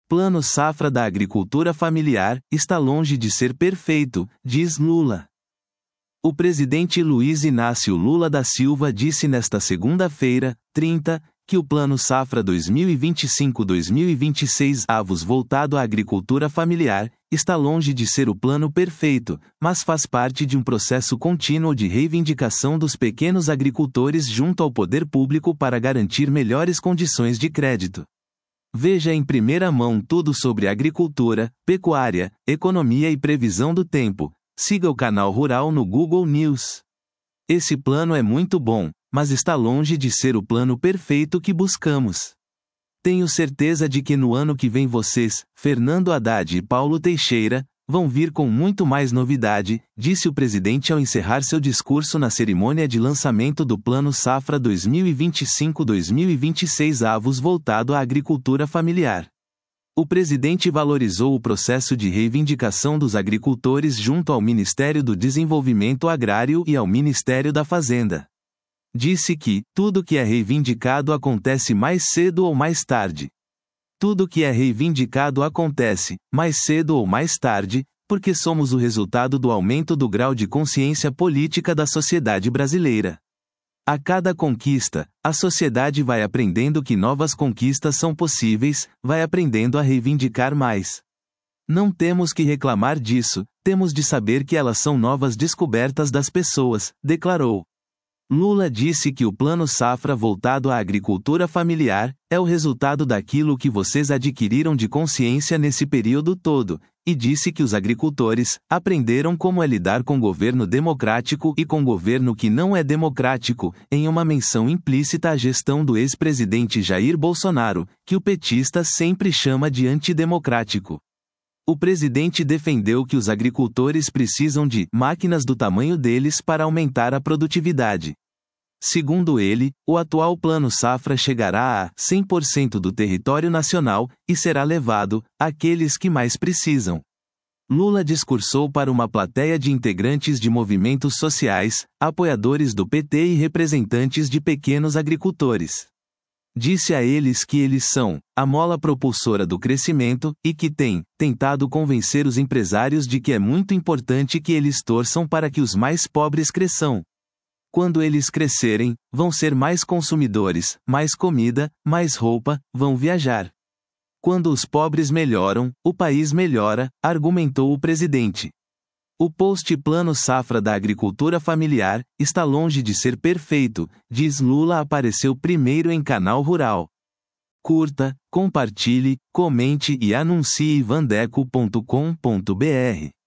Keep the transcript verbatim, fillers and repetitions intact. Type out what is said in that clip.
Plano Safra da Agricultura Familiar está longe de ser perfeito, diz Lula. O presidente Luiz Inácio Lula da Silva disse nesta segunda-feira, trinta, que o Plano Safra dois mil e vinte e cinco a dois mil e vinte e seis avos voltado à agricultura familiar está longe de ser o plano perfeito, mas faz parte de um processo contínuo de reivindicação dos pequenos agricultores junto ao poder público para garantir melhores condições de crédito. Veja em primeira mão tudo sobre agricultura, pecuária, economia e previsão do tempo. Siga o canal Rural no Google News. Esse plano é muito bom, mas está longe de ser o plano perfeito que buscamos. Tenho certeza de que no ano que vem vocês, Fernando Haddad e Paulo Teixeira, vão vir com muito mais novidade, disse o presidente ao encerrar seu discurso na cerimônia de lançamento do Plano Safra dois mil e vinte e cinco a dois mil e vinte e seis avos voltado à agricultura familiar. O presidente valorizou o processo de reivindicação dos agricultores junto ao Ministério do Desenvolvimento Agrário e ao Ministério da Fazenda. Disse que tudo que é reivindicado acontece mais cedo ou mais tarde. Tudo que é reivindicado acontece, mais cedo ou mais tarde, porque somos o resultado do aumento do grau de consciência política da sociedade brasileira. A cada conquista, a sociedade vai aprendendo que novas conquistas são possíveis, vai aprendendo a reivindicar mais. Não temos que reclamar disso, temos de saber que elas são novas descobertas das pessoas, declarou. Lula disse que o Plano Safra voltado à agricultura familiar é o resultado daquilo que vocês adquiriram de consciência nesse período todo, e disse que os agricultores aprenderam como é lidar com governo democrático e com governo que não é democrático, em uma menção implícita à gestão do ex-presidente Jair Bolsonaro, que o petista sempre chama de antidemocrático. O presidente defendeu que os agricultores precisam de máquinas do tamanho deles para aumentar a produtividade. Segundo ele, o atual Plano Safra chegará a cem por cento do território nacional e será levado àqueles que mais precisam. Lula discursou para uma plateia de integrantes de movimentos sociais, apoiadores do P T e representantes de pequenos agricultores. Disse a eles que eles são a mola propulsora do crescimento e que tem tentado convencer os empresários de que é muito importante que eles torçam para que os mais pobres cresçam. Quando eles crescerem, vão ser mais consumidores, mais comida, mais roupa, vão viajar. Quando os pobres melhoram, o país melhora, argumentou o presidente. O post Plano Safra da Agricultura Familiar está longe de ser perfeito, diz Lula. Apareceu primeiro em Canal Rural. Curta, compartilhe, comente e anuncie vandeco ponto com ponto br.